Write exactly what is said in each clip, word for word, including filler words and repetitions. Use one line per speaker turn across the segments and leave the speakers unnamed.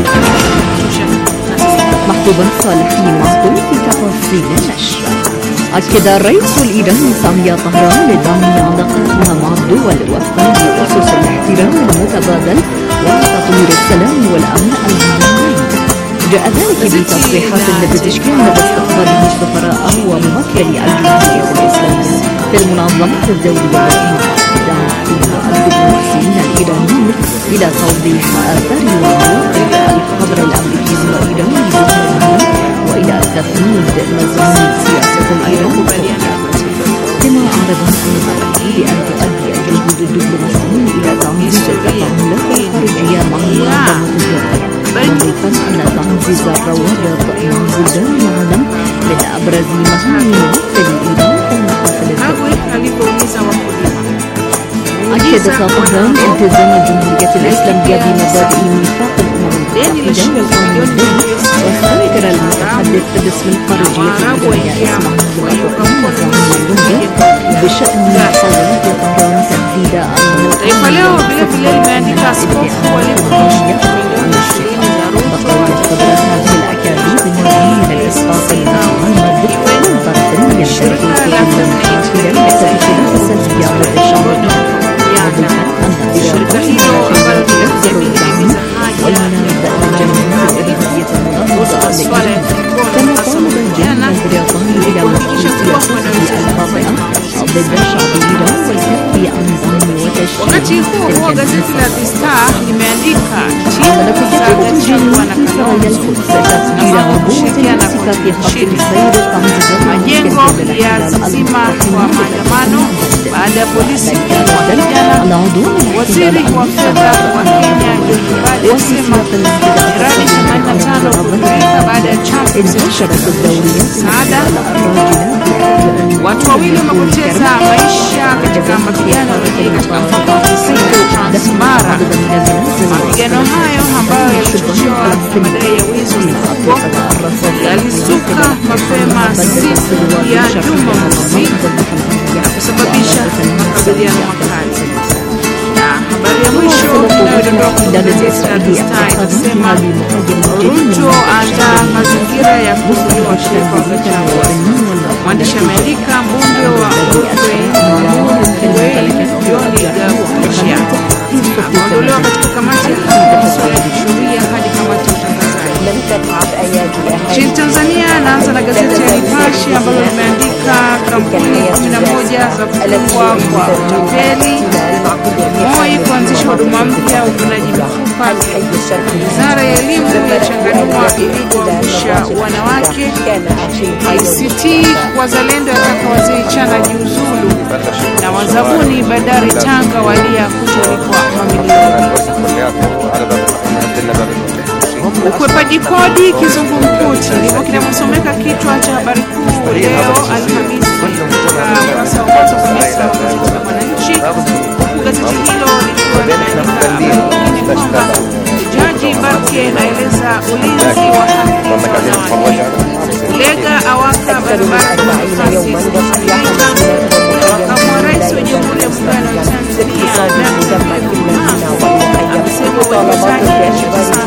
محبوب صالحي معكم في تفاصيل النشر. أكد الرئيس الإيراني سامي طهران لدعم علاقاتها مع الدول وفقا لأسس الاحترام المتبادل وتطوير السلام والأمن العالمي. جاء ذلك بتصريحات بتشكيل مدى استقباله السفراء وممثلي الجمهورية الإسلامية في المنظمة الدولية دعا فيها الدبلوماسيين الإيرانيين إلى توضيح آثار وعواقب الحظر الأمريكي والإيراني بالمنظمة وإلى تفنيد مزامير سياسة الإيران. كما أعرب عن بأن تؤدي الجهود الدبلوماسيين إلى تعزيز التفاعلات الخارجية مع المنظمة الدولية، مضيفا أن تعزيز الروابط مع بلدان العالم من أبرز مهام ممثل إيران في المحافل الدولية. أكد طهران التزام الجمهورية الإسلامية بمبادئ ميثاق الأمم المتحدة والقانون الدولي، واستذكر المتحدث باسم الخارجية الإيرانية إسماعيل باقر بشأن محاولات طهران تهديد بقايا قدرات هذه الأكاذيب النوعية من الإسقاط المعمد والضغط يمتلك في التأثيرات السلبية على الشعب والمنابذ الجماهير الإدارية المنظمة لإيران. كما طالب الجانب البريطاني إلى وقف سياسته الخاطئة ضد الشعب الإيراني والكف عن ظلم وتشريد
majengo yasizima kwa maandamano baada ya polisi kuwapigana. Waziri wa fedha wa Kenya John Mbadi alisema miradi themanini na tano kutumika baada ya Trump kusitisha msaada. Watu wawili wamepoteza maisha katika mapigano yaliyotokea katika mkoa wa kusini wa Transmara. Mapigano hayo ambayo yalichochewa na madai ya wizi wa mifugo yalizuka mapema siku ya Jumamosi na kusababisha makabiliano makali. Na habari ya mwisho inayodondoka kutoka gazeti la The Star inasema Ruto aandaa mazingira ya kuzuia washirika wa Gachagua. Mwandishi ameandika mbunge wa Rukwe John Gachagua ameondolewa katika kamati ya masuala ya kisheria hadi kamati ya utangazaji. Nchini Tanzania, naanza na gazeti ya Nipashe ambalo limeandika kampuni kumi na moja za kufungwa kwa utapeli. Moi kuanzisha huduma mpya uvunaji mifupa. Wizara ya elimu yachanganua ili kuwaamsha wanawake. I C T wazalendo yataka wazee chana jiuzulu, na wazabuni bandari Tanga walia kutolipwa mamilioni. Ukwepaji kodi kizungumkuti ndivyo kinamsomeka kichwa cha habari kuu leo Alhamisi kutoka ukurasa wa kwanza kabisa wa gazeti la Mwananchi, huku gazeti hilo likiwa limeandika kwamba Jaji Mbaki anaeleza ulinzi wa haki za wanawake. Lega awaka barabara kwa nafasi ya kutumika. Makamu wa rais wa Jamhuri ya Muungano wa Tanzania amesema uwekezaji wa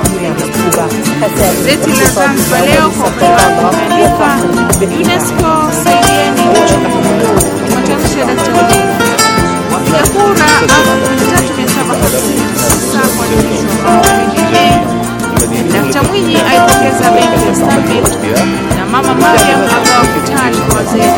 gazeti la Zanzibar Leo kwa upande limeandika UNESCO saidieni matamshi ya daktari wapiga kura elfu tatu mia saba hamsini na tisa kwa dirisha nyingine. Daktari Mwinyi aipongeza benki ya Stanbic na Mama Mariam agawa futari kwa wazee.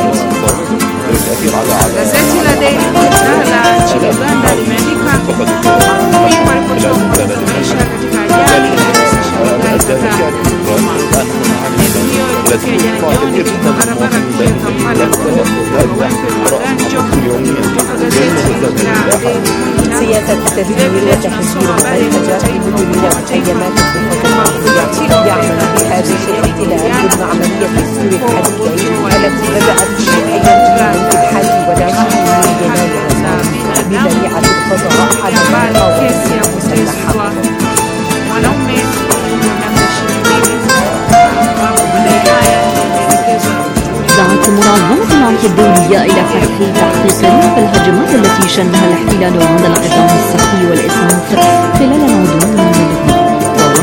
Gazeti la Daily Monitor la nchini Uganda limeandika makumi walipotoka kupoteza maisha katika ajali iliyosababisha magari kadhaa Goma. Ajali hiyo ilitokea jana jioni katika barabara kuu ya Kampala Wempe Maganjo. Kutoka gazeti la Daily Monitor vilevile tunasoma habari ya mataifa mataifa kama kuzatiwa fedha هذه الاحتلال ضمن عملية تسويق الحديدية التي بدأت من أيام الحج ودعمها من يناير بذريعة القضاء على المقاومة المسلحة.
دعت منظمة العمل الدولية إلى فتح تحقيق في الهجمات التي شنها الاحتلال على القطاع الصحي والإسعاف خلال العدوان من لبنان.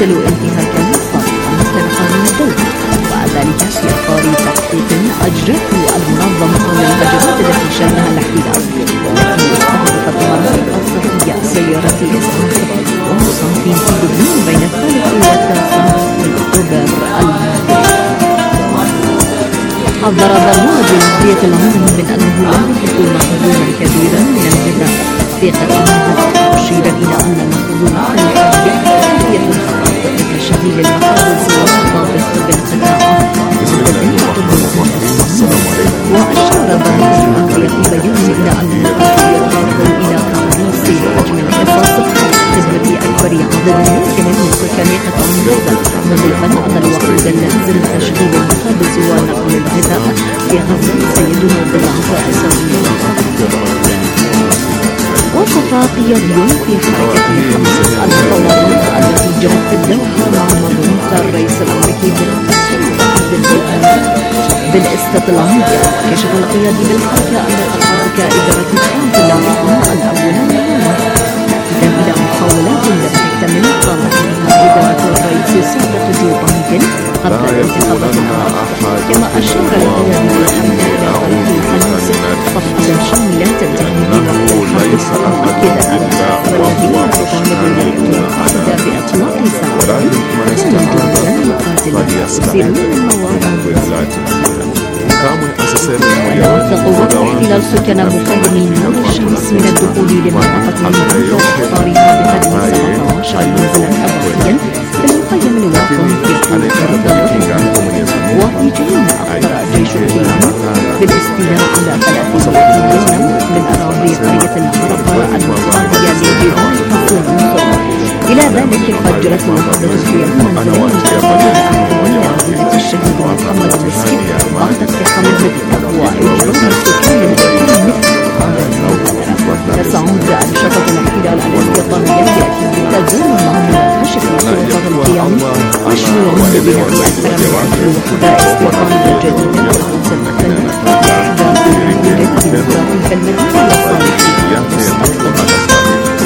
تمثل انتهاكا صارخا لقانون الدولة، وذلك في إطار تحقيق أجرته المنظمة للهجمات التي شنها الاحتلال، والتي استهدفت مناطق صحية سيارة إسعاف ومصابين في لبنان بين الثالث والتاسع من أكتوبر الماضي. حذر برنامج الأمنية العامة من أنه لا يكون مخزونا كبيرا من الغذاء في قطاع غزة، مشيرا إلى أن المخزونات الحربية كشغيل المخابز والمطابخ بالقطاع وأشار برنامج الأمنية في بيانه إلى أن المخزون يتواصل إلى تقليص حجم الحصص خدمة أكبر عدد ممكن من سكان قطاع غزة، مضيفا أن الوقود اللازم لتشغيل المخابز ونقل الغذاء في غزة سيدنا بضعة أسابيع. وصف قيادي في حركة التواصل التي جرت في الدوحة مع مبعوث الرئيس الأمريكي بالاستطلاعية. كشف القيادي بالحركة أن تحرك إدارة ترامب لاحقا الأول منهما تأكيدا إلى محاولات لم تكتمل قامت بها إدارة الرئيس السابق جو بايدن قبل الانتخابات الرئاسية، كما أشار القيادي بالحملة إلى طريق الخميس صفقة شاملة تنتهي بوقت الحادث، مؤكدا أن والذين تطالب المتحدة بإطلاق ساعات مقاتلة يسيرون المواقع. ويوثق وقت احتلال سكان مخيم نور الشمس من الدخول لمنطقة المنطقة إطارها بقدم سبعة عشر منزلا أضافيا في المخيم الواقع في وهيجين أخبر الجيش الإيراني بالاستيلاء على ثلاثين دونم من أراضي قرية العرب المقاضية لبناء خط العنصر. إلى ذلك فجرت وحدة القيام منزلين متأخرين أحدهم لعزيزة الشهيد محمد المسكين بعد اقتحام المدينة وإجرام السكان المدينة على المبادرة. تسعود أنشطة الاحتلال الاستيطانية التي تزال مع كشف سلطة القيام مشروع ببناء أكثر من وحدة استيطانية جديدة تتمثل بإحداث مدينة ديمقراطية في المدينة الصالحية المستقبلية.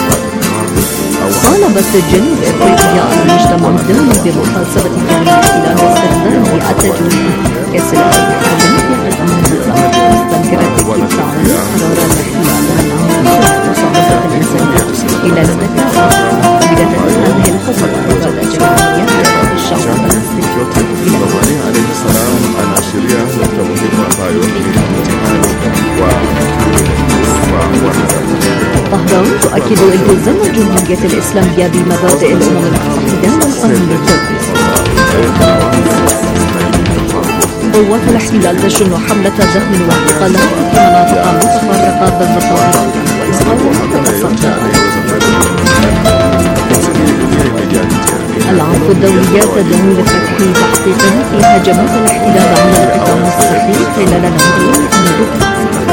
طالب السجن بإفريقيا المجتمع الدولي بمحاسبة كيان الاحتلال واستخدام التجويع كسلاح محرم في قطاع غزة، مستنكرة اتباعا قرار الاحتلال العام بمصادرة الإنسانية إلى المدى قابلة هذه الخطوة وغدا جماهيرية الشعب الفلسطيني
إلى عليه السلام العشرية
طهران تؤكد التزام الجمهورية الإسلامية بمبادئ الأمم المتحدة والقانون الدولي. قوات الاحتلال تشن حملة دهم واعتقالات في مناطق متفرقة ضد الطائرات وإسقاط الصدام. العفو الدولية تدعو لفتح تحقيق في هجمات الاحتلال على القطاع الصحي خلال نهضة الندوة.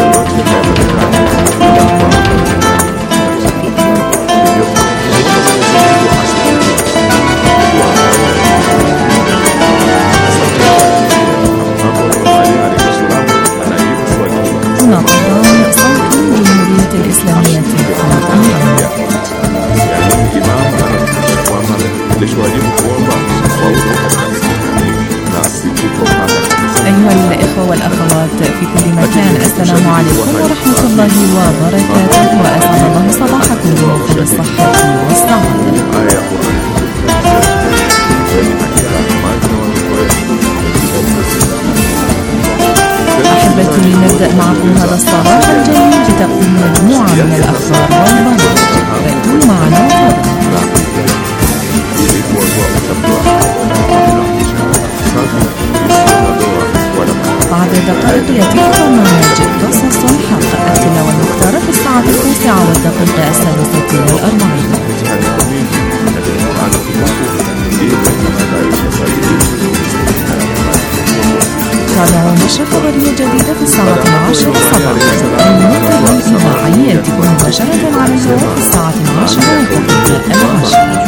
هنا طهران صوت الجمهورية الإسلامية أيها الإخوة والأخوات في كل مكان، السلام عليكم ورحمة الله وبركاته، وأسعد الله صباحكم بموفر الصحة والسعادة. أحبتي، نبدأ معكم هذا الصباح الجميل بتقديم مجموعة من الأخبار والبرامج. كونوا معنا بعد دقائق يأتي برنامج قصص الحق، التلاوة المختارة في الساعة التاسعة والدقيقة السادسة والأربعين. تابعوا نشرة خبرية جديدة في الساعة العاشرة صباحا. الموقع الإذاعي يأتي مباشرة على الهواء في الساعة العاشرة والدقيقة العاشرة.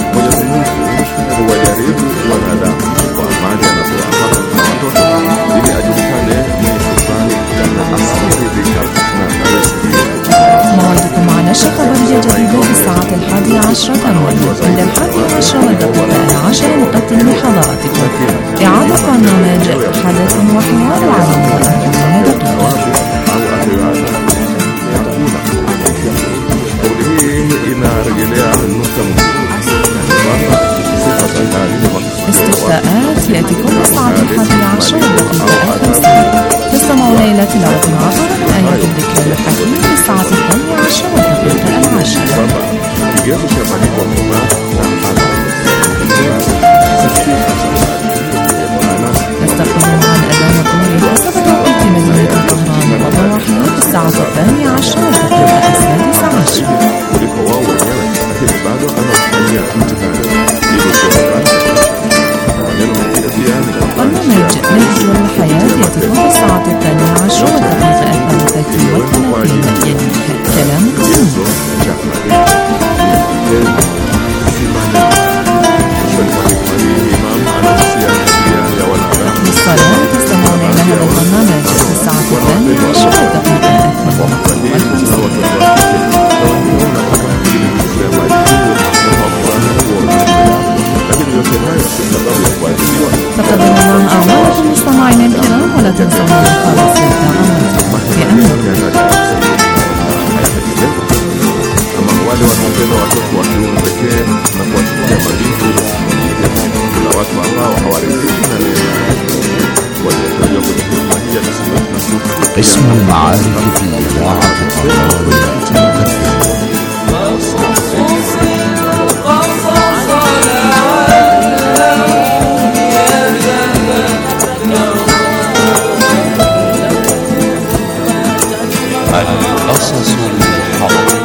موعدكم مع نشرة خبرية جديدة في الساعة الحادية عشرة والدقيقة الحادية عشرة والدقيقة العاشرة
لحضراتكم. إعادة برنامج حدث وحوار عام وأهم دقيقة. استفتاءات يأتي كل الساعة الحادية عشر دقيقة خمسين. تستمعون إلى تلاوة عبر من آيات الذكر الحكيم في الساعة الثانية عشر دقيقة العاشرة. نستقبل مع الأذان الظهري حسب توقيت مدينة طهران وضواحيها في الساعة الثانية عشر دقيقة السادسة عشر. برنامج نهج الحياة يأتيكم في الساعة الثانية عشر دقيقة الثالثة والثلاثين. يلي كلام قانون. للصلاة تستمعون إلى هذا البرنامج في الساعة الثانية عشر دقيقة الثالثة تقدم الله أعمالكم مستمعين الكرام، ولا تنسوا خالص الدعوات في أمان.
wale wanaopenda watoto wa kiume pekee na kuwachukulia majibu kuna watu ambao hawaridhiki na neema waliotajwa kwenye huduma hii ya thelathini na sita.
اسم المعارف في إذاعة القرآن القصص الحق.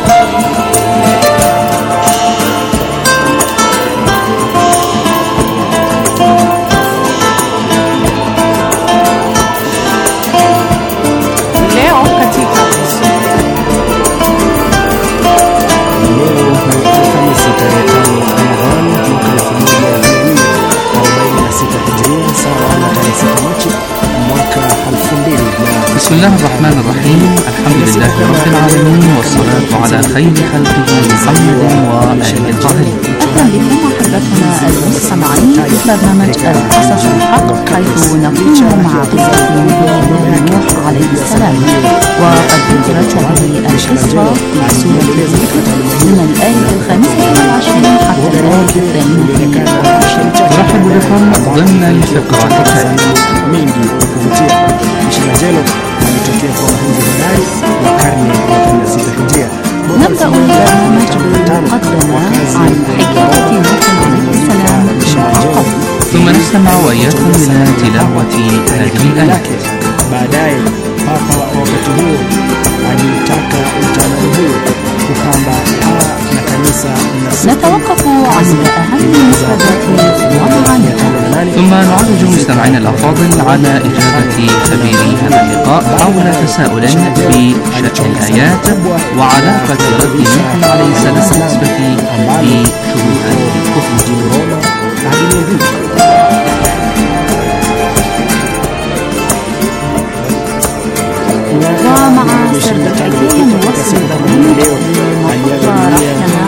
بسم الله الرحمن الرحيم. الحمد لله رب العالمين، والصلاة على خير خلقه محمد وآله الطاهرين.
أهلا بكم أحبتنا المستمعين في برنامج القصص الحق، حيث نقوم مع قصة نبي نوح عليه السلام. وقد ذكرت هذه القصة في سورة الذكر من الآية الخامسة والعشرين حتى الآية الثانية والعشرين.
نرحب بكم ضمن الفقرة التالية.
نبدأ البرنامج بالمقدمة عن حكاية نوح عليه السلام مع قومه،
ثم نستمع وإياكم إلى تلاوة هذه الآيات.
baadaye papa wakati huo alitaka mtaalamu huyo kupamba paa na kanisa.
نتوقف عند أهم المفردات ومعانيها،
ثم نعرج مستمعينا الأفاضل على إجابة خبيري هذا اللقاء حول تساؤل بشأن الآيات وعلاقة رد نوح عليه السلام بالنسبة لشبهات الكفر.
ومع سرد الحكاية نوصل البرنامج لمقر رحلنا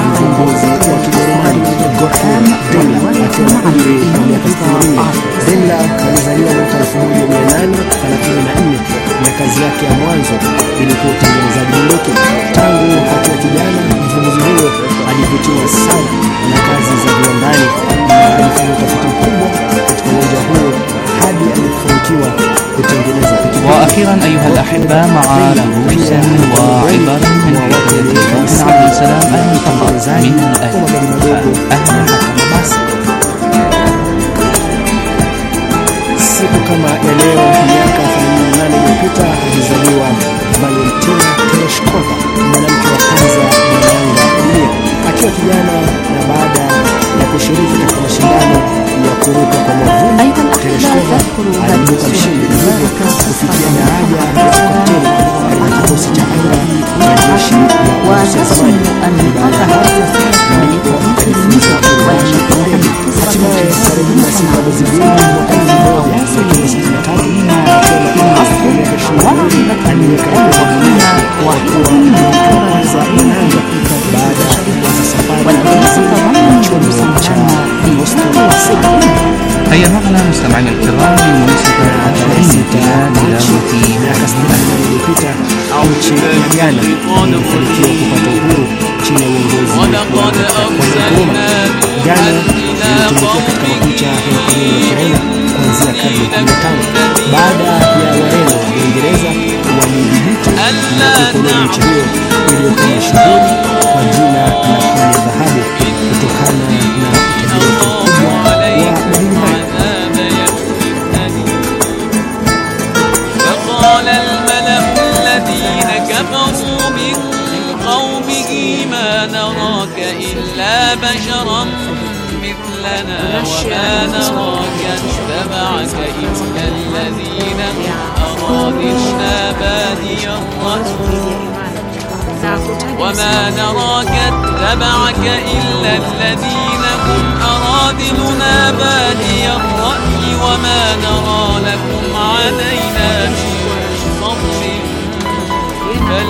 القرآن ورواية عن الإمام
Dela alizaliwa mwaka elfu moja mia nane thelathini na nne na kazi yake ya mwanzo ilikuwa utengenezaji bunduki. Tangu akiwa kijana, mvumbuzi huyo alivutiwa sana na kazi za viwandani na alifanya utafiti mkubwa katika uwanja huo hadi alifanikiwa kutengeneza.
وأخيرا أيها الأحبة، مع دروس وعبر من حكاية نوح عليه السلام المنتقى من الآيات. أهلا
Siku kama ya leo miaka themanini na nane iliyopita alizaliwa Valentina Tereshkova, mwanamke wa kwanza mwananga dunia. Akiwa kijana na baada ya kushiriki katika mashindano ya kuruka kwa mwavuli, Tereshkova aliibuka mshindi na hivyo kufikia daraja ya kapteni katika kikosi cha anga na jeshi la Urusi ya zamani. Hatimaye tarehe kumi na sita mwezi Juni mwaka elfu moja mia tisa sitini na tatu
الهند.
هيا معنا مستمعينا الكرام لمناسبة عشرين تلاوة
miaka sitini iliyopita nchi ya Ghana ilifanikiwa kupata uhuru chini ya uongozi wa Kwame Nkrumah. Ghana ilitumbukia katika makucha ya ukoloni wa Kireno kuanzia karne ya kumi na tano baada ya Wareno wa Uingereza walidhibiti na kuikoloni nchi hiyo iliyokuwa mashuhuri kwa jina la pwani ya dhahabu kutokana na utajiri mkubwa wa madini hayo.
قال الملأ الذين كفروا من قومه ما نراك إلا بشرا مثلنا وما نراك اتبعك إلا الذين أرادنا بادي الرأي وما نراك اتبعك إلا الذين هم أرادلنا بادي الرأي وما نرى لكم علينا من فضل بل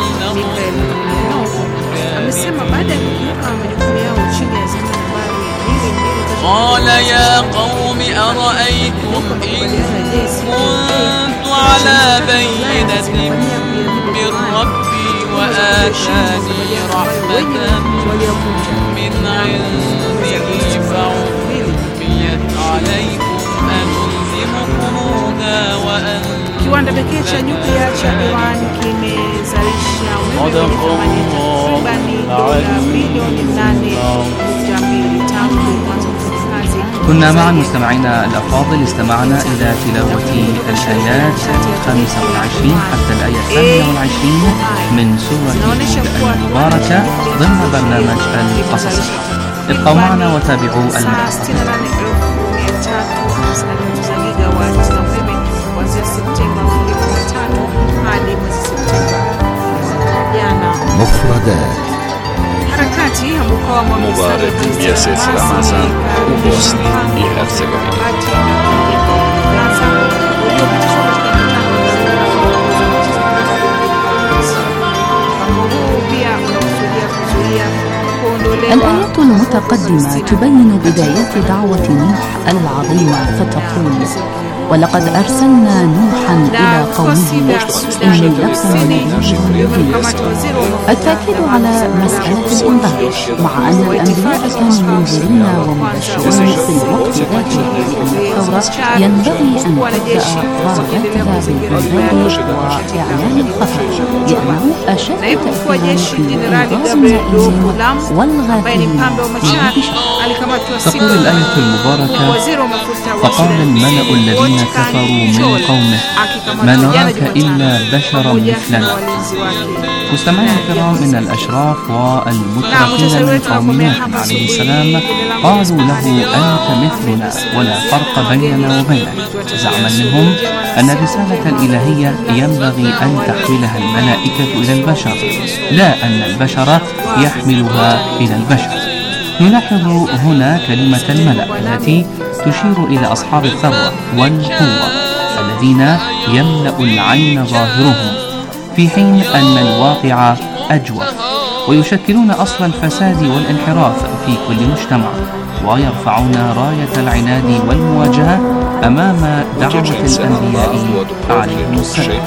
قال يا قوم أرأيتم إن كنت على بينة من ربي وآتاني رحمة من عنده فعميت عليكم أنلزمكموها وأنتم
Kiwanda pekee cha nyuklia cha Iran kimezalisha umeme wenye thamani ya takribani dola bilioni nane nukta mbili tangu mwanzo wa kazi.
كنا مع مستمعينا الأفاضل استمعنا إلى تلاوة الآيات الخامسة والعشرين حتى الآية الثامنة والعشرين من سورة المباركة ضمن برنامج القصص. ابقوا معنا وتابعوا المحطة.
مفردات
Harakati ya mukawama
Mubarak mjesec Ramazan u Bosni i Hercegovini.
الآيات المتقدمة تبين بدايات دعوة نوح العظيمة فتقول: ولقد أرسلنا نوحا إلى قومه إني لكم نذير مبين. التأكيد على مسألة الإنذار مع أن الأنبياء كانوا منذرين ومبشرين في الوقت ذاته، لأن الثورة ينبغي أن تبدأ ضاغتها بالإنذار وإعلان الخطر، لأنه أشد تأثيرا في إنذار النائمين والغافلين.
تقول الآية المباركة: فقال الملأ الذين كفروا من قومه ما نراك إلا بشرا مثلنا. مستمعينا الكرام، من الأشراف والمترفين من قوم نوح عليه السلام قالوا له: أنت مثلنا ولا فرق بيننا وبينك، زعما منهم أن الرسالة الإلهية ينبغي أن تحملها الملائكة إلى البشر، لا أن البشر يحملها إلى البشر. نلاحظ هنا كلمة الملأ التي تشير إلى أصحاب الثروة والقوة الذين يملأ العين ظاهرهم، في حين أن الواقع أجوف، ويشكلون أصل الفساد والانحراف في كل مجتمع، ويرفعون راية العناد والمواجهة أمام دعوة الأنبياء عليهم السلام.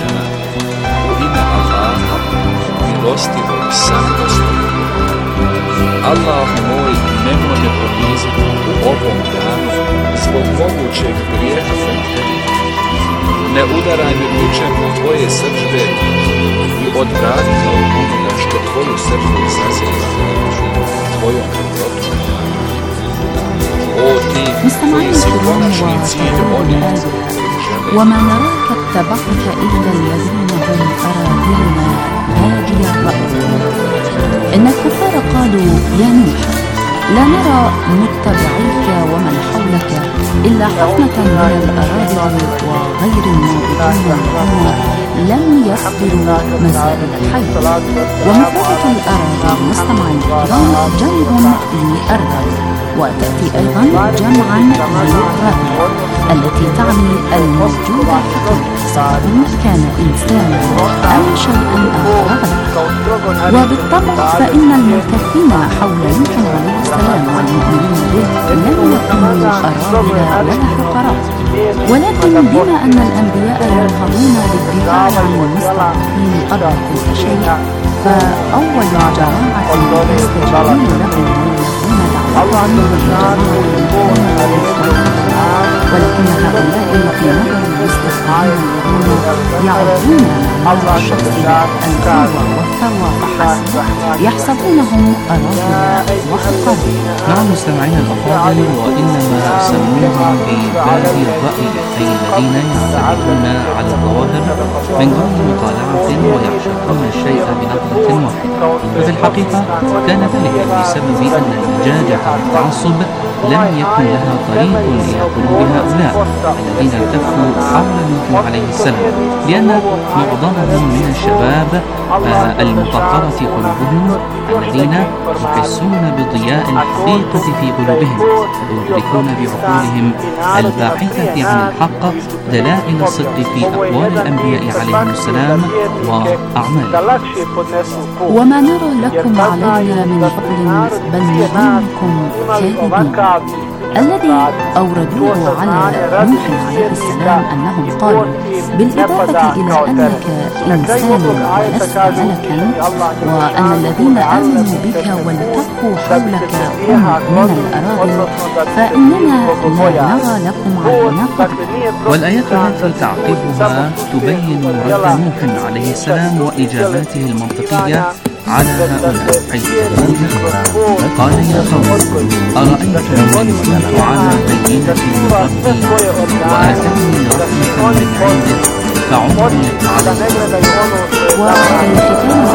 Allah moj, nemoj me poniziti u ovom danu zbog mogućeg grijeha prema tebi. Ne udaraj me bičem u tvoje srdžbe i odvrati me od onoga što tvoju srdžbu izaziva tvojom dobrotom. O ti koji si konačni cilj onih koji žele.
وما نراك اتبعك إلا الذين هم أراذلنا بادي الرأي. إن الكفار قالوا: يا نوح، لا نرى متبعيك ومن حولك إلا حفنة من الأراضي وغير النابضين لم يصبروا مسائل الحي. ومفردة الأراضي مستمعين الكرام جمع لأرض، وتأتي أيضا جمعا للراضية التي تعني الموجودة حقيقة.
أنفسهم كان إنسانا أم شيئا آخر غيره. وبالطبع فإن الملتفين حول نوح عليه السلام والمؤمنين به لم يكونوا أراذل ولا فقراء، ولكن بما أن الأنبياء ينهضون بالدفاع عن المستضعفين قبل كل شيء، فأول جماعة يستجيبون لهم ويلبون دعوتهم ولكن هؤلاء في نظر المستضعفين الذين يعرضون على الشخصية القوة والثروة فحسب يحسبونهم أراذل وفقراء.
نعم مستمعينا الأفاضل، وإنما يسمونهم بباب الرأي، أي الذين يعتمدون على الظواهر من دون مطالعة ويعشقون الشيء بنظرة واحدة. وفي الحقيقة كان ذلك بسبب أن اللجاجة والتعصب لم يكن لها طريق إلى قلوب هؤلاء الذين التفوا حول نوح عليه السلام، لأن معظمهم من الشباب المطهرة قلوبهم الذين يحسون بضياء الحقيقة في قلوبهم ويدركون بعقولهم الباحثة عن الحق دلائل الصدق في أقوال الأنبياء عليهم السلام وأعمالهم.
وما نرى لكم علينا من فضل بل نظنكم كاذبين. الذي أوردوه على نوح عليه السلام أنهم قالوا بالإضافة إلى أنك إنسان ولست ملكا، وأن الذين آمنوا بك والتفوا حولك هم من الأراذل، فإننا لا نرى لكم علينا فضل.
والآيات التي تعقبها تبين رد نوح عليه السلام وإجاباته المنطقية على هؤلاء، حيث قال يا قوم أرأيتم إن كنت على بينة من ربي وآتاني رحمة من عنده فعمرت عليه.
وفي ختام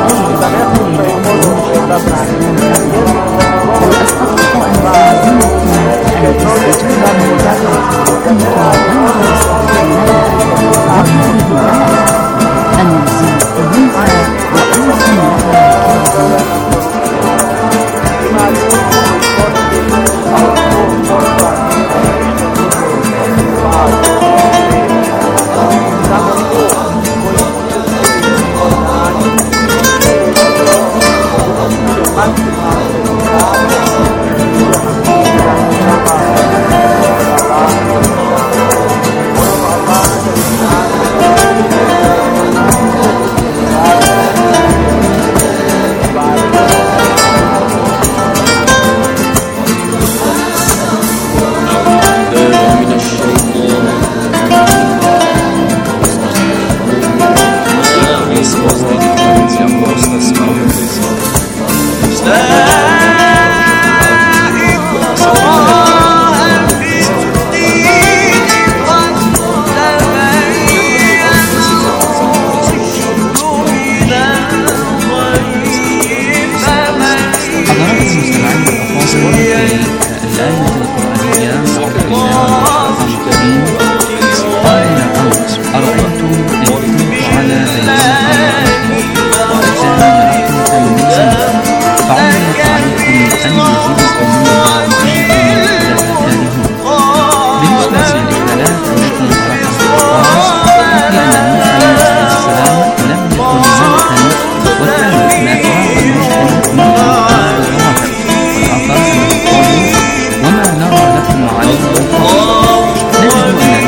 نجد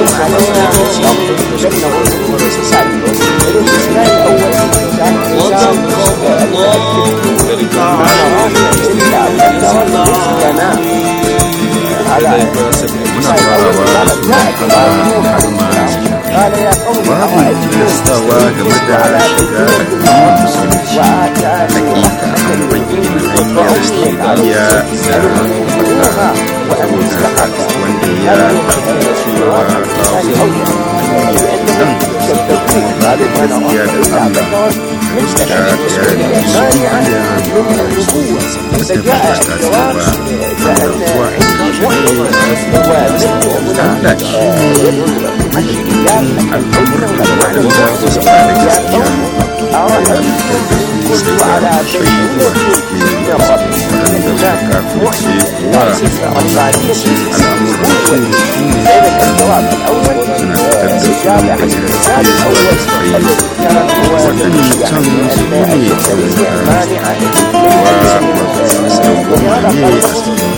babu tilastawa game da shiga addinin musulunci hakika an bayyana hanyar shiriya da Allah saboda wanda ya tafi cewa babu hanyar nan da kuma babu gaskiya da Allah da ya yi soyayya da tabbata cewa Allah kuwa Allah shi ne al'amuran waɗanda ba su ba da gaskiya ya fitar da su daga shaidu waɗanda suka kafirce kuwa al'amuran su su ne suna fitar da su daga gaskiya waɗancan su ne wa masu dawwama ne a cikin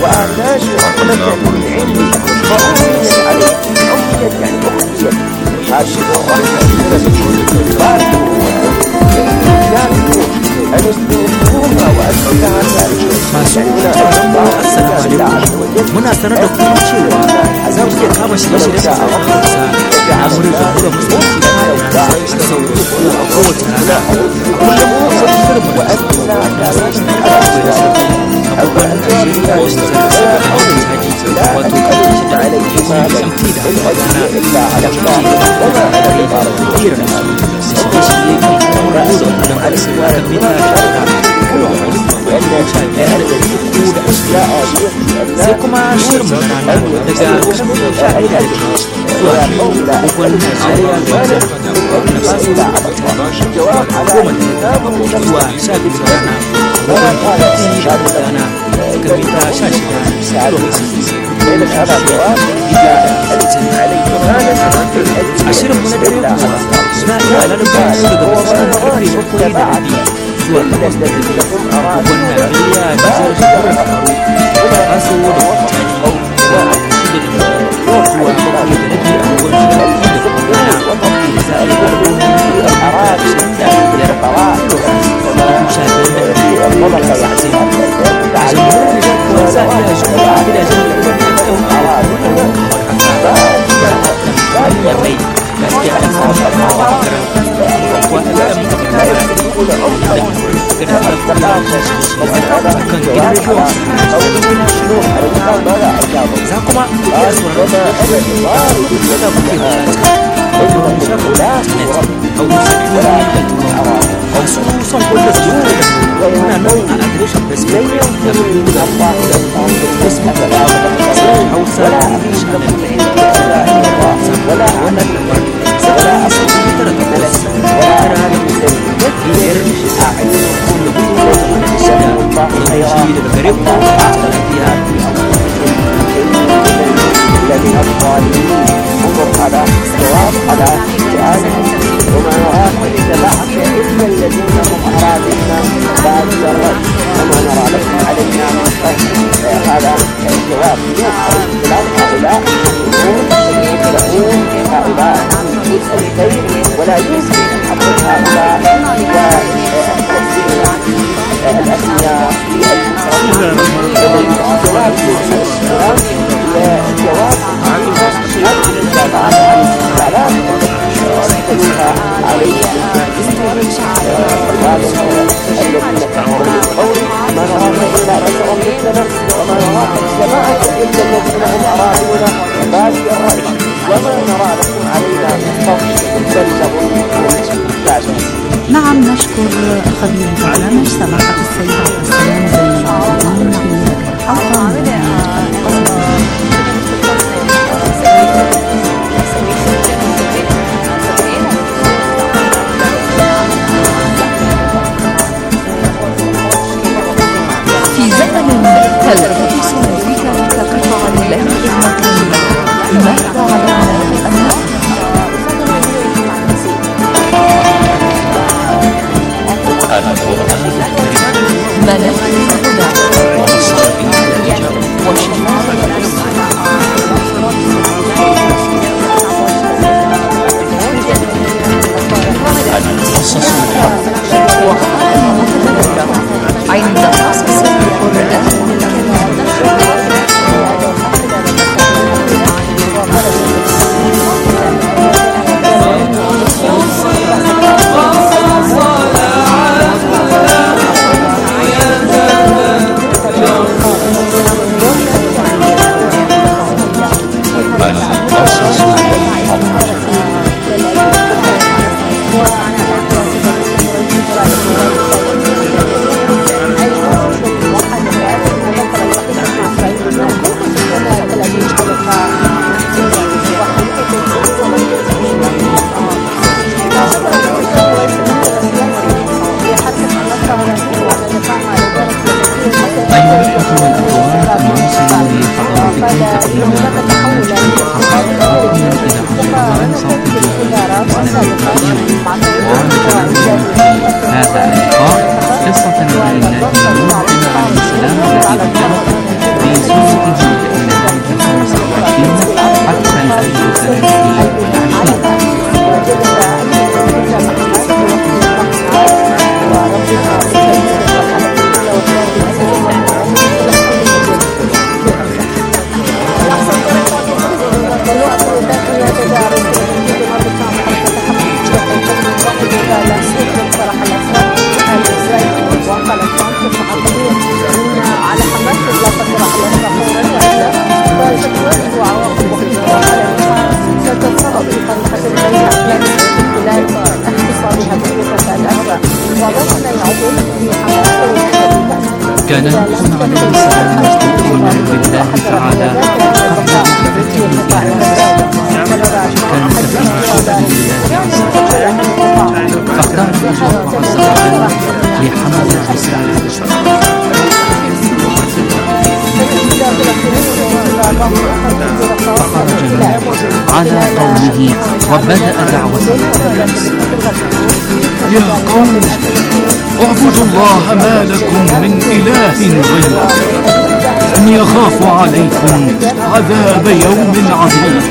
muna sanar da kuma cewa za ku iya kama shirye-shirye da hausa da amurin jamhuriyar musulunci da a sau a kowace rana a kullum akwai shirin mu da sashen abubuwan najeriya da su zara da hausa taki wato kan shi da ainihin kuma da mt da hausa da kuma da kira shirye-shirye kan kuma da kullum a cikin kan mita sai kuma shirin rana daga karfe sha ɗaya da zuwa agogon Najeriya da Burkina Faso da goma da zuwa sha biyu da rana agogon T da Ghana daga mita sha shida a shirin mu na dare kuwa suna iya lalata su daga misalin karfe bakwai da rabi zuwa takwas da rabi agogon Najeriya da jihar Jamhuriyar Kamaru da Faso da Mauritania shida da rabi zuwa bakwai da rabi agogon Najeriya da kuma Ghana da zai agogon Najeriya ashirin da biyar sha biyar da rabi agogon Sassin a jamhuriyar Nijar kuwa za a iya shiga gidajen rediyon da kamar haka ya mai gaskiya an samu shakawa a makaranta kuwa ta gada muka da gada da kula da kan gidan rediyo za kuma iya tsoron da kuke bukata wajen shafin da internet a wuce duniya masu son kullum su yi da muna nan a adireshin facebook da facebook sai hausa english wala wannan lambar sai sai tara takwas tara da uku biyar a ayyukan da kuma da shida da shi daga gare ku a lafiya الذين الظالمين انظر هذا جواب على سؤالهم وما نراك اتبعك الا الذين هم ارادنا بعد الرد وما نرى لكم علينا من هذا الجواب الكلام هؤلاء يدعون هؤلاء الخير ولا يمكن ان نحقق هؤلاء الأثنياء الجواب الجواب عن الدفاع عن الكلام ويحتويها عليه الذين كفروا بالقول ما نراك إلا بشرا مثلنا وما نراك جماعة إلا الذين هم أرادونا بادي الرأي وما نرى لكم علينا من فضل بل نظنكم كاذبين.
نعم، نشكر خبير البرنامج سماحة السيدة السلام زين العابدين في الحلقة.
في زمن تلتبس أمريكا كقطع له المطلوب، ماذا علينا أن
القرآن الكريم
تقديم برنامج حقائق إلى عنوان صوت الجهاد هذا اللقاء قصة نبي الله نوح عليه السلام التي ذكرت في سورته من الآية الخامسة والعشرين حتى الآية الثلاثة والعشرين. كان نوح عليه السلام مستقيما بالله تعالى قبل بعثته إلى كان كثير الشكر لله عز وجل، فاختار الله عز وجل لحمل الرسالة فخرج نوح على قومه وبدأ دعوته.
يا قوم اعبدوا الله ما لكم من إله غيره إني أخاف عليكم عذاب يوم عظيم.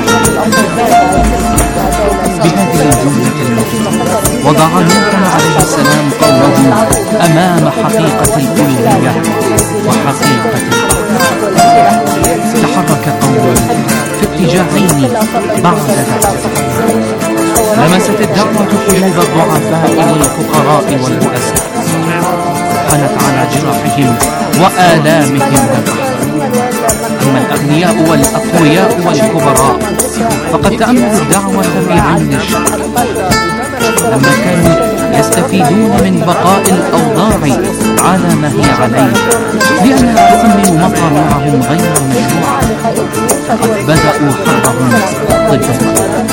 بهذه الجملة المفيدة وضع نوح عليه السلام قومه أمام حقيقة الألوهية وحقيقة التوحيد. تحرك قومه في اتجاهين بعد ذلك. لمست الدعوة قلوب الضعفاء والفقراء والبؤساء، حنت على جراحهم وآلامهم والرحمة. أما الأغنياء والأقوياء والكبراء فقد تأملوا الدعوة في عين الشر، لما كانوا يستفيدون من بقاء الأوضاع على ما هي عليه لأنها تؤمن مطامعهم غير مشروعة، فقد بدأوا حربهم ضد المطلوب.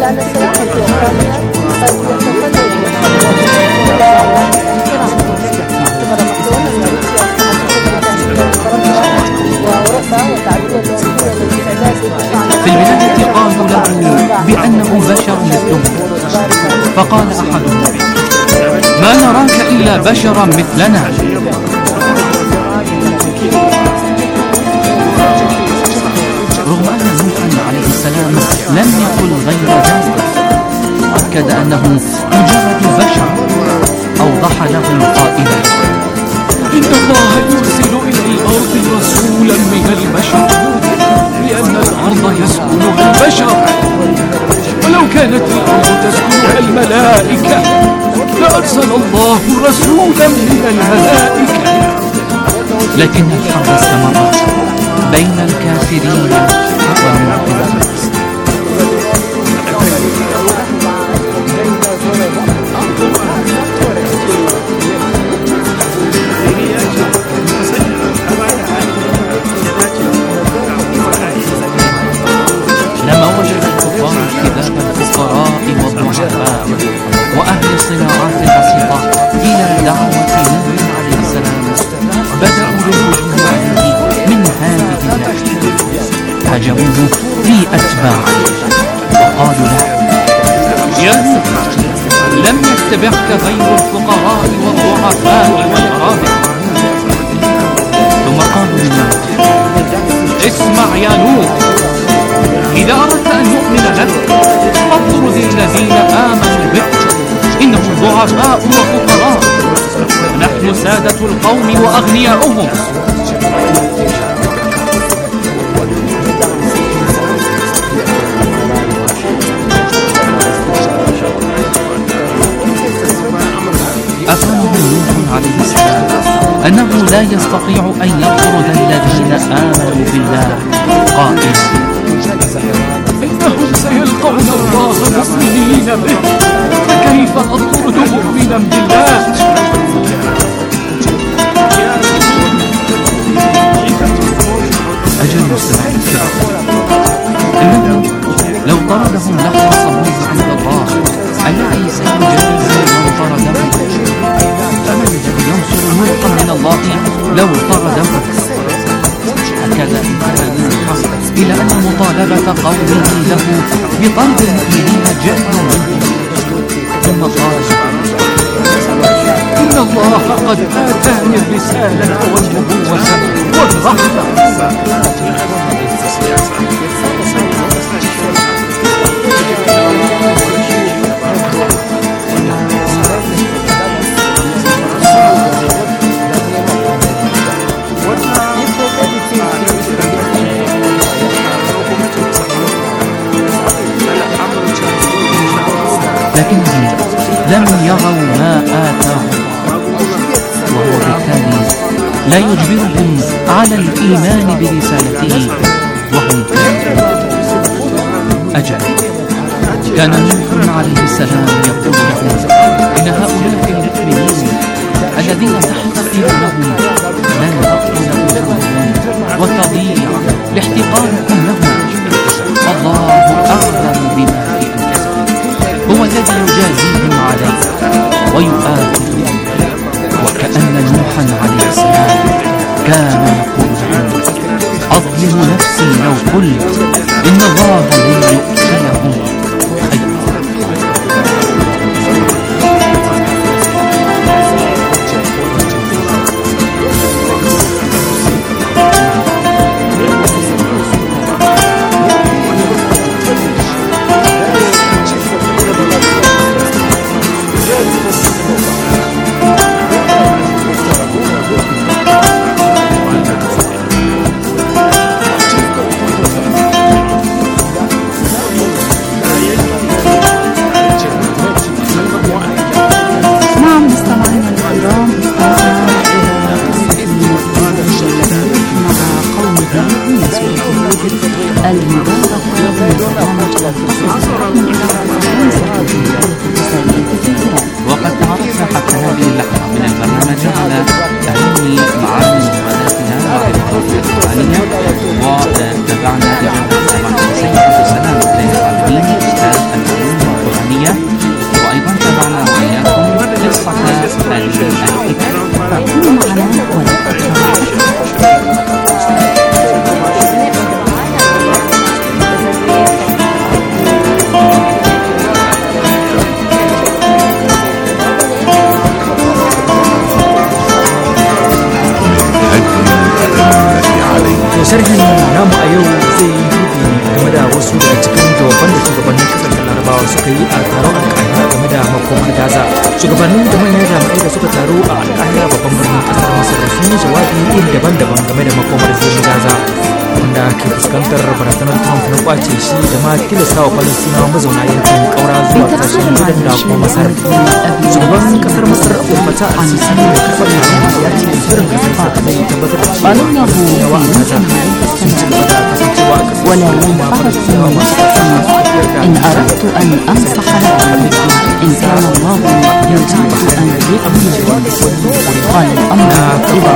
في البداية قالوا له بأنه بشر مثلهم، فقال أحدهم ما نراك إلا بشرا مثلنا. رغم أن نوح عليه السلام لم يقل غير ذلك، أكد أنه مجرد بشر. أوضح لهم قائلا
إن الله يرسل إلى الأرض رسولا من البشر لأن الأرض يسكنها البشر، ولو كانت الأرض تسكنها الملائكة لأرسل الله رسولا من الملائكة.
لكن الحرب استمرت بين الكافرين والمؤمنين. لما وجد الكفار اجتذاب الفقراء والضعفاء وأهل الصناعات البسيطة إلى دعوة نوح عليه السلام، بدأوا بالهجوم عليه من هذه الناحية. هاجموه في أتباعه وقالوا له يا نوح لم يتبعك غير الفقراء والضعفاء والغرابة. ثم قالوا لنوح اسمع يا نوح، إذا أردت أن نؤمن لك فاطرد الذين آمنوا بك، إنهم ضعفاء وفقراء ونحن سادة القوم وأغنياؤهم. أفهم نوح عليه السلام أنه لا يستطيع أن يطرد الذين آمنوا بالله، قائلا
إنهم سيلقون الله مسلمين به، فكيف أطرد مؤمنا بالله؟
أجل مستمعين الكرام، إنه لو طردهم لخلصهم عند الله الذي سيجازي من طردهم. فمن الذي ينصر نوحا من الله لو طردهم؟ هكذا انتهى نوح إلى أن مطالبة قومه له بطرد المؤمنين جاء منه، ثم قال: إن الله قد آتاني الرسالة والنبوة والرحمة. لكنهم لم يروا ما آتاهم، وهو بالتالي لا يجبرهم على الإيمان برسالته وهم كافرون. أجل كان نوح عليه السلام يقول لهم إن هؤلاء المؤمنين الذين تحتقرونهم لن تطول أجورهم وتضيع لاحتقار أمهم. الله أعلم بما في أنفسهم، هو الذي يجازيهم عليه ويؤاخذهم. وكأن نوحا عليه السلام كان يقول لهم: أظلم نفسي لو قلت إن الله لن يؤتيهم خيرا. وقد تعرفنا حتى هذه اللحظة من البرنامج على أهم معاني مبادئنا وعلاقاتنا العالية، وتابعنا إجابة طبعا السيد عبد السلام بن العالمين أستاذ العلوم القرآنية، وأيضا تابعنا وإياكم قصة الحكم. فكونوا معنا ولا
sharhin namu a yau zai yi dubi game da wasu daga cikin jawaban da shugabannin kasashen larabawa suka yi a taron alƙahira game da makomar gaza. Shugabannin da manyan jami'ai da suka taru a alƙahira babban birnin ƙasar masar sun yi jawabi iri daban-daban game da makomar zirin gaza, wanda ke fuskantar barazanar trump na kwace shi da ma tilastawa falastinawa mazauna yankin ƙaura zuwa ƙasashen jordan da kuma masar. Shugaban ƙasar masar abdul fattah al-sisi mai kafar ya ce shirin ƙasar sa zai tabbatar da cewa yawa a gaza sun ci gaba da kasancewa a ƙasar
ولا ينفعت إن أردت أن أنصح لكم إن كان الله يريد أن يؤمن قال الأمر إلى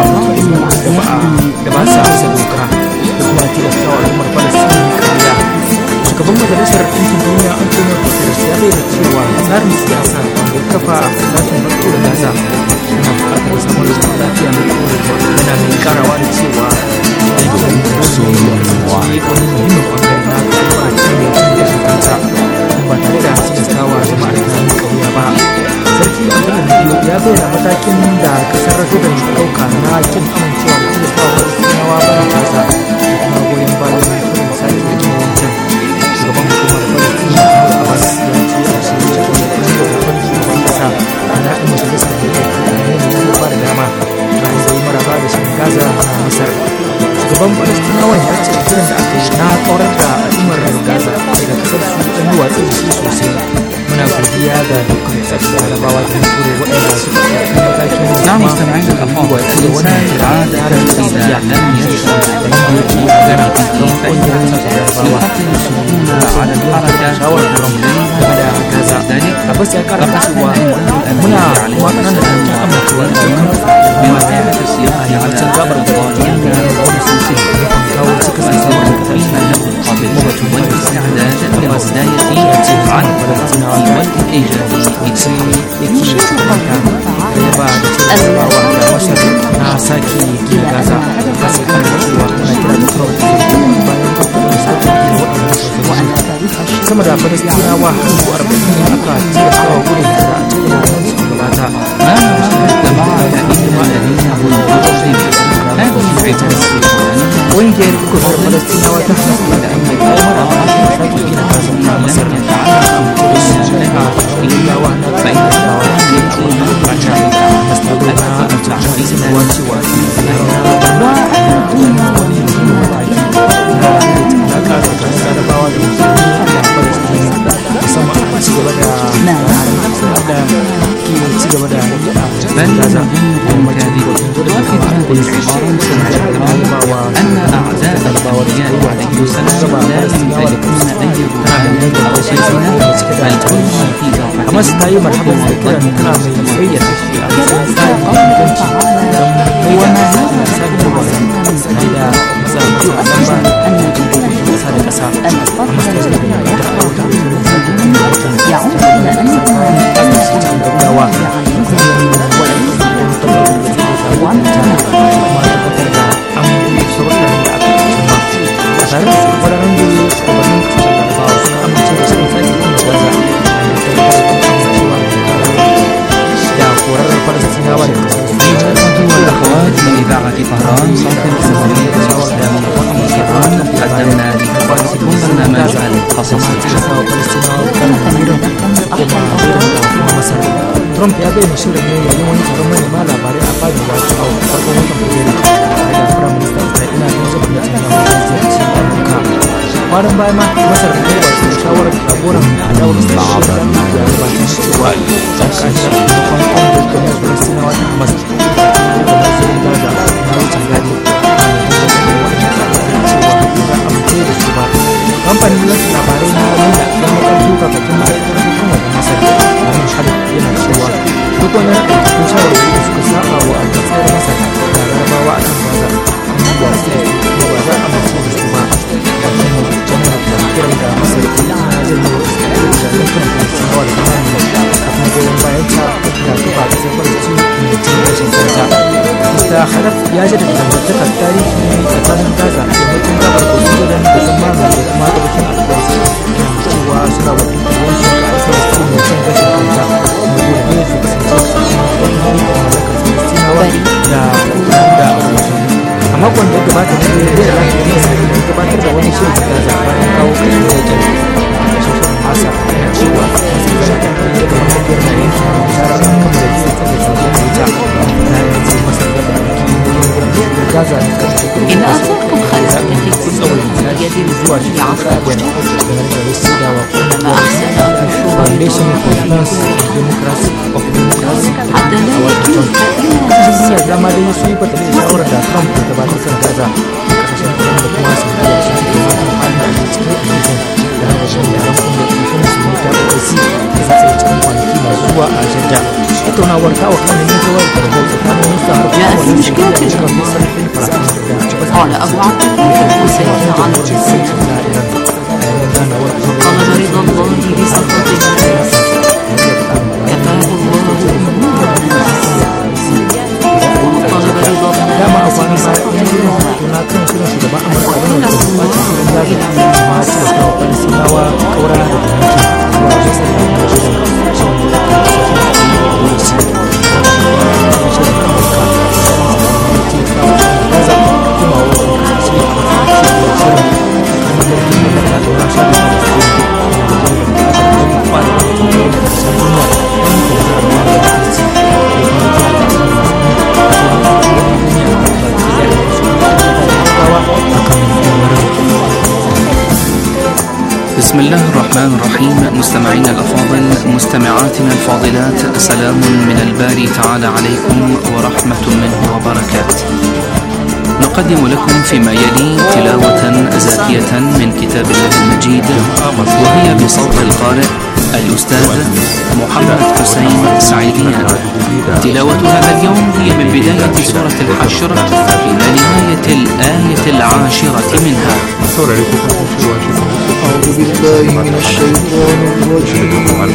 shugaban majalisar ɗinkin duniya Antonio Guterres ya bayyana cewa tsarin siyasa da kafa a kasashen farko da gaza yana buƙatar samun zaman lafiya mai ɗorewa, yana mai karawa da cewa yankin da su yi wani muhimmin ɓangare na kuma a cikin yankin gashin kanta ba tare da tilastawa jama'ar ta mai ƙauya ba. Sarki Abdullah na biyu ya bayyana matakin da kasar Jordan ta ɗauka na kin amincewa da tilastawa Falastinawa barin gaza da kuma goyon bayan shirin sake da cikin yankin. Shugaban hukumar Falasɗina Mahmud Abbas ya ce a shirin cikin yankin da zaɓen shugaban ƙasa a naɗin majalisar da ya ke da ya ba da dama bayan da yi maraba da shirin gaza na Masar. Shugaban Falastinawan ya ce shirin da aka yi na ƙaurar da al'ummar gaza daga ƙasar su ɗan yi watsi da shi sosai. Muna godiya ga dukkan ƙasashen larabawa da kure waɗanda suka ɗauki matakin
نعم مستمعينا الأفاضل، الإنسان عادة إذا لم يشعر بأنه غير كيف يحطم السكون على الحركة والتمرين ذلك فقد أكون
muna kuma ƙananan ɗan amincewa da
بما كان في السياق على الأفضلية والسلسلة
kawo cika sassawar
القابل والاستعداد لبداية عن والإيجاد
ba da cewa da masar na sake gina gaza ta sai kan cewa ana kira da sama da Falastinawa dubu arba'in ne aka tilasta wa gudun hijira a cikin watannin da suka gabata.
ما نشاهد إلا الذين هم مقصرين هذه العتاب
Ƙungiyar kufar Falastinawa ta hana kula da aiki da mara a sake gina Gaza a Masar da ta ala da shirka Yahudawa na Fa'idawa da ke cikin bukata Mustapha na Al-Tahari sanarwa cewa na duniya wani muhimmin mataki na alaƙa tsakanin Larabawa da Musulmi da Falastinawa musamman a ci gaba da da ke ci gaba da
بل
Gaza
من كاذب وفي هذه العبارة سنعلم أن أعداء الأنبياء عليه السلام لا يمتلكون أي برهان أو سلسلة بل كل في
Hamas ta yi marhaban da kiran tana mai bayyana shi a cikin tsarin inganci don bayyana tsarin sabbin wasanni da mazaɓu a nan ba a cikin ƙasa da ƙasa. Hamas ta ce da ya ta aiwata da
يعود إلى أن
cikin gaggawa da kuma wani wani da an buɗe sharuɗan da aka cimma a tare da kwararren da shugabannin kasashen larabawa suka amince da shirin tsarin Gaza da korar Falastinawa da kasar
والأخوات من إذاعة طهران صوت الجمهورية الإسلامية في إيران قدمنا لحضراتكم برنامج القصص
Trump ya bayyana shirin ne yayin wani taron manema labarai a fadin White House farkon watan Fabrairu tare da Firayim Minista Isra'ila Benjamin Netanyahu ya ziyarci Amurka. Kwanan baya ma Masar ta yi wasu shawarar jagoran adawar Isra'ila da ya gabatar cewa kashe sakamakon kwamfar gwamnatin Falastinawa ta Hamas da nazirin Gaza na wucin gadi amince da su ba. Kamfanin wasu labarai na Lula ya makarci kakakin ma'aikatar hukumar Masar Ahmed Sharif yana cewa duk wani aikatun shawarwari da suka saba wa alkatsayar Masar da Larabawa a kan Gaza an yi wasu da su kuma ba za a amince da su ba. Wajen janar da kiran da Masar ke yi na janyo Isra'ila da yankunan Falastinawa da kuma da kuma goyon bayan ta da kafa kasar Falastin mai cin gashin kanta. Mister Khalaf ya jaddada dangantakar tarihi tsakanin Gaza da yankin gabar kogin Jordan da zama mai da kuma gabashin Alƙudus yana cewa suna wakiltar yankin Falastin mai cin gashin kanta kuma dole ne su kasance cikin wani mallakar Falastinawa da da abokan. A makon da ya gabata ne da ya rage ne sai ya gabatar da wani shirin Gaza bayan kawo kashin wajen kashin Asa yana cewa masu zarafin da daga mahaifiyar na yankin da tsara an kama da bisa tsaye sauran da ita na yanzu masar da da Gaza da kashe
إن أزرتم خلفيتي كلها يدل
zuwa
في
cikin
عقد
Gwen da ya sida wa
ما أحسن في
Foundation for Peace and Democracy of Democracy
حتى لا يكون فإلا
Jiya zama dai su yi fata da shawarar da Trump ya gabatar kan Gaza kasashen kuma da kuma su biya shi da zafin hali a cikin yankin da rashin da rankun da kuma musulmi ta O I C da za ta yi cikin kwanaki masu zuwa a Jeddah. Tattaunawar ta wakana ne ta wayar tarho tsakanin Musa
جاء في
Harkokin
مشكلة
da
الجمهور.
sarrafin farafin da
قال أبو عبد الله حسين على الجسيم طلب رضا الله بسخطه الناس كفاه الله هموم الناس وطلب رضا الناس بسخطه الناس
بسم الله الرحمن الرحيم. مستمعينا الأفاضل، مستمعاتنا الفاضلات، سلام من الباري تعالى عليكم ورحمة منه وبركاته. نقدم لكم فيما يلي تلاوة زاكية من كتاب الله المجيد، وهي بصوت القارئ الأستاذ محمد حسين سعيديان. تلاوة هذا اليوم هي من بداية سورة الحشر إلى نهاية الآية العاشرة منها.
أعوذ بالله من الشيطان الرجيم.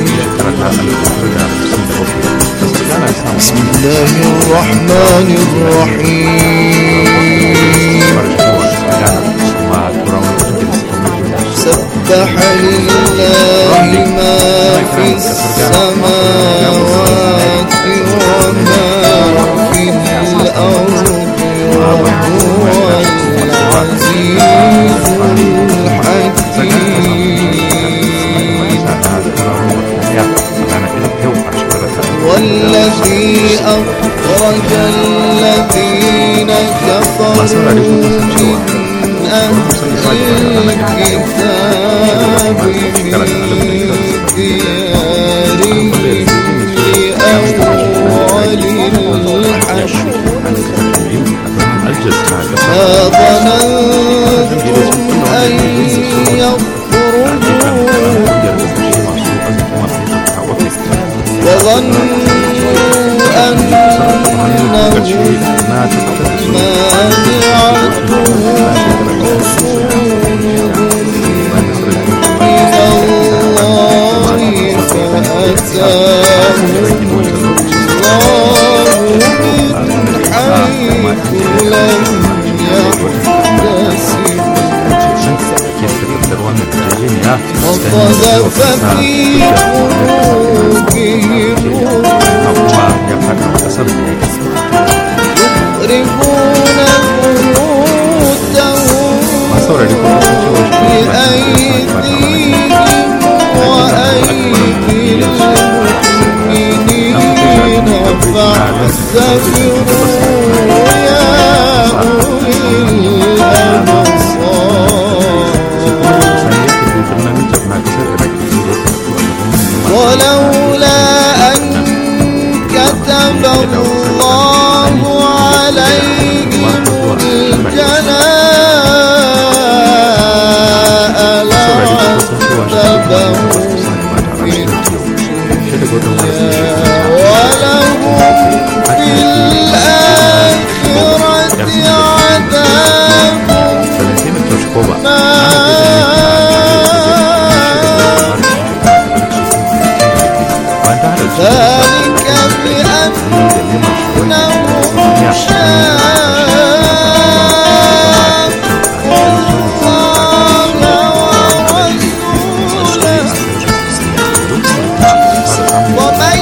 بسم الله الرحمن الرحيم. سبح سبح لله ما في السماوات وما في الأرض وهو العزيز الحكيم والذي أخرج الذين كفروا من أهل الكتاب من ديارهم لأول الحشر ما ظننتم أن يخرجوا وظنوا أنهم مانعتهم حصونهم من الله فأتاهم الله من حيث لم يحتسب وقذف في قلوبهم يخربون بيوتهم بأيديهم وأيدي المؤمنين فاعتبروا يا أولي الأبصار ولولا أن كتب الله عليهم الجلاء لعذبهم في الدنيا ولهم في الآخرة عذاب ذلك بأنهم شاقوا الله ورسوله ومن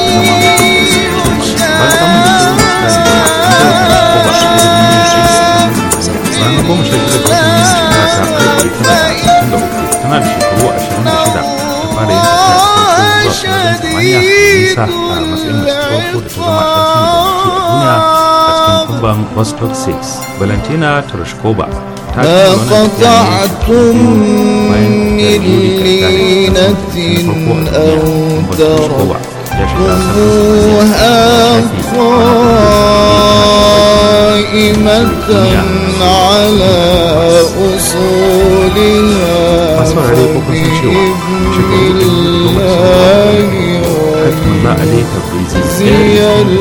Vostok six Valentina Tereshkova
ما قطعتم من لينة أو تركتموها قائمة على أصولها بإذن الله ويخزي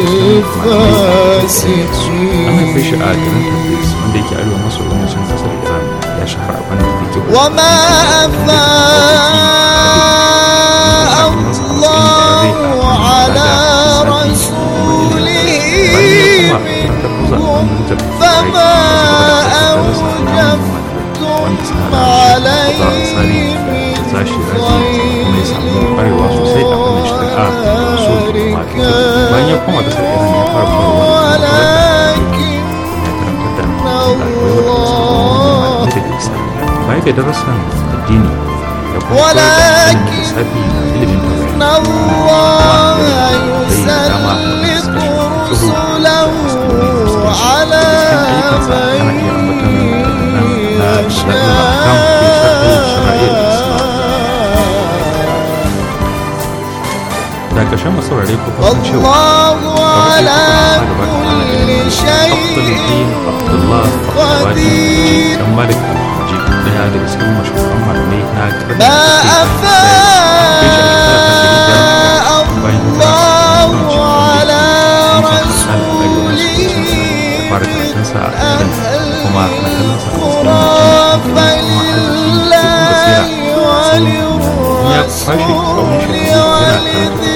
الفاسقين وما أفاء الله على رسوله منهم فما أوجفتم عليه من
Baik darussan addini da kuma
ولكن الله يسلط رسله على من والله على كل شيء قدير ما أفاء الله على رسوله من أهل القرى فلله وللرسول ولذي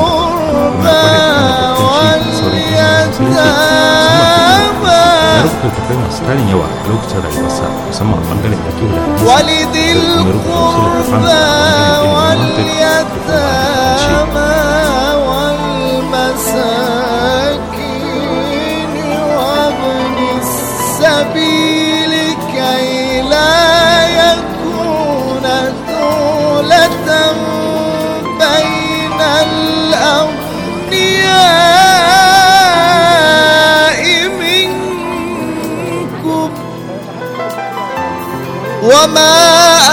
القربى واليتامى littattafai masu tarin yawa a lokacin rayuwarsa musamman a bangaren yaƙi da hadisi da kuma rubuta wasu littattafan a bangaren ilimin
وما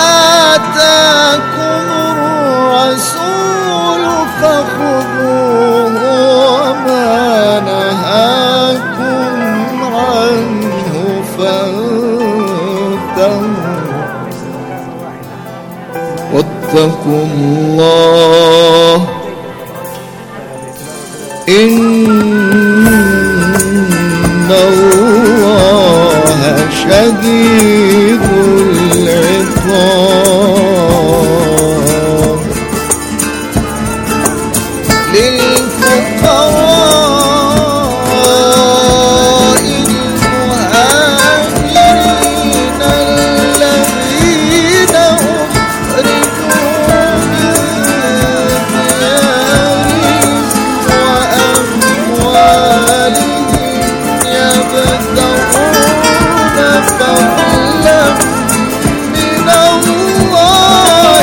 آتاكم الرسول فخذوه وما نهاكم عنه فانتهوا واتقوا الله إن الله شديد العقاب للفقراء المهاجرين الذين أخرجوا من ديارهم وأموالهم يبتغون فضلا من الله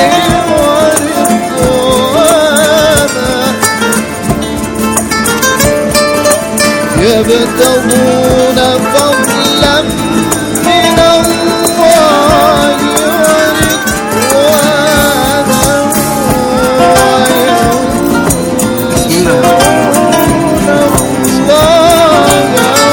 ورضوانا يبتغون فضلا من الله ورضوانا وينصرون الله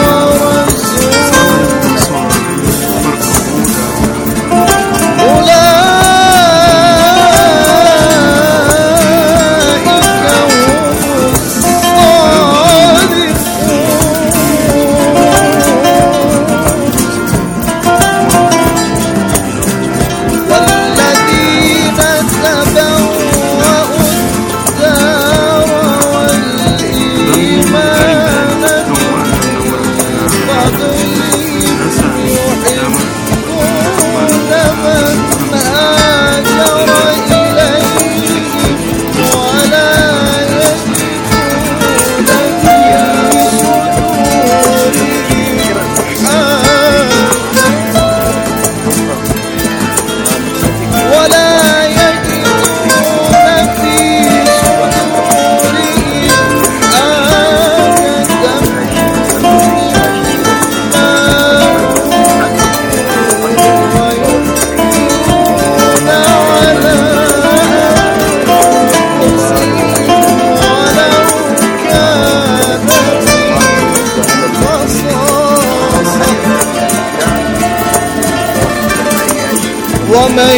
ومن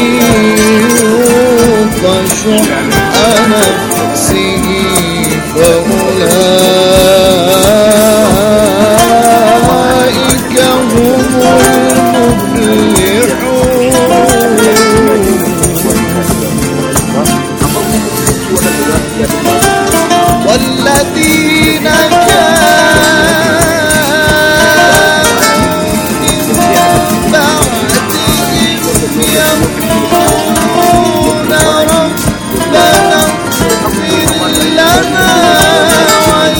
يوق شح نفسه فأولئك هم المفلحون والذين يقولون ربنا اغفر لنا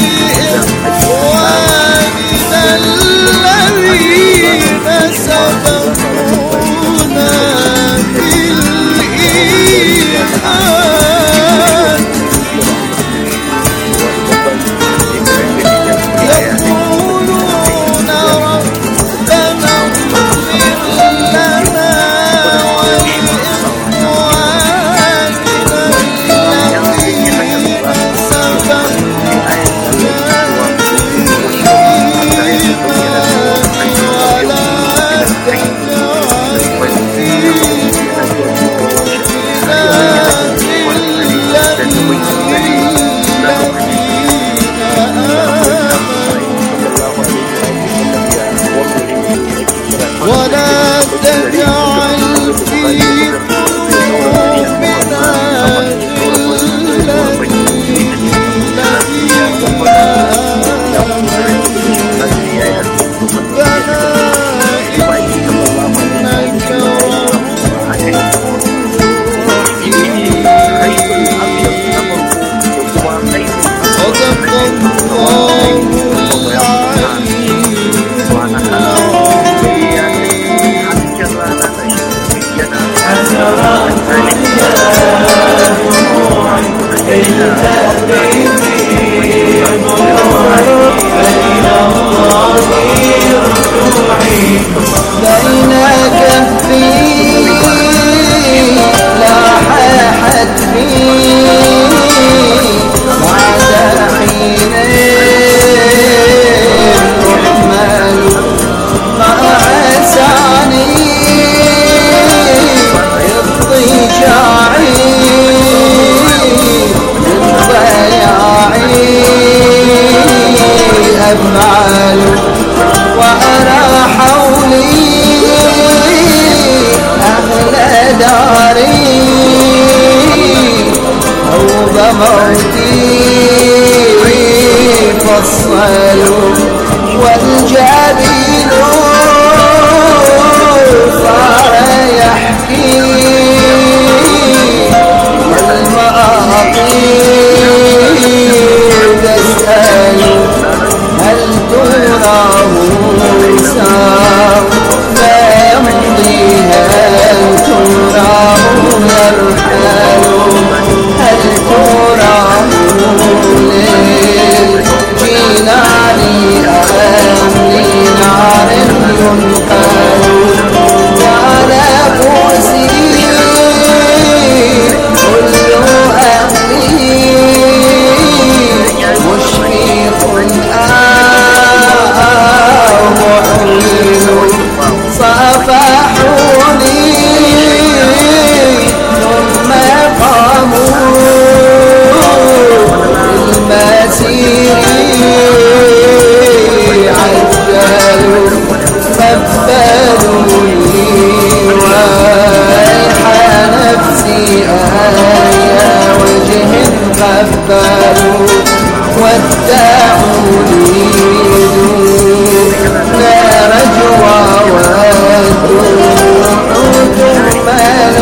موتي فصلوا والجبين صار يحكي والمآقي تسأل هل تراه ساق ما يمضي هل تراه يرحل هل تراه للجنان أم لنار ينقل يا نفوسي كل أهلي مشفق أو محلل صفحوني ثم قاموا المسير عجلوا قبلوني ويح نفسي آية وجه قبلوا ودعوني لا رجوى والدموع تهمل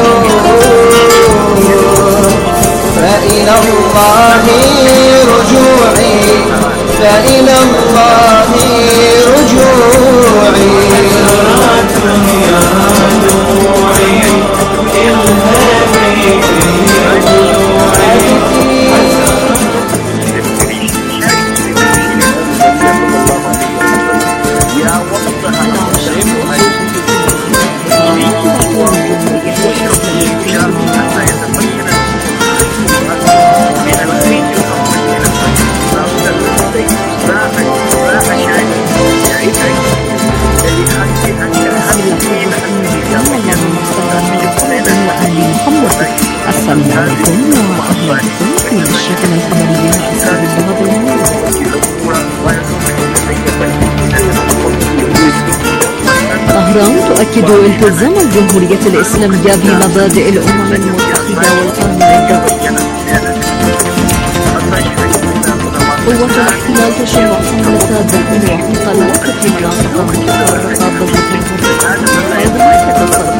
فإلى الله رجوعي فإلى الله رجوعي
السلام عليكم وأهلا بكم في نشرتنا الخبرية حسب اللغة الموجودة. طهران تؤكد التزام الجمهورية الإسلامية بمبادئ الأمم المتحدة والقانون الدولي. قوة الاحتلال تشن حملة دعم واعتقالات في مناطق متفرقة ضد الجمهورية.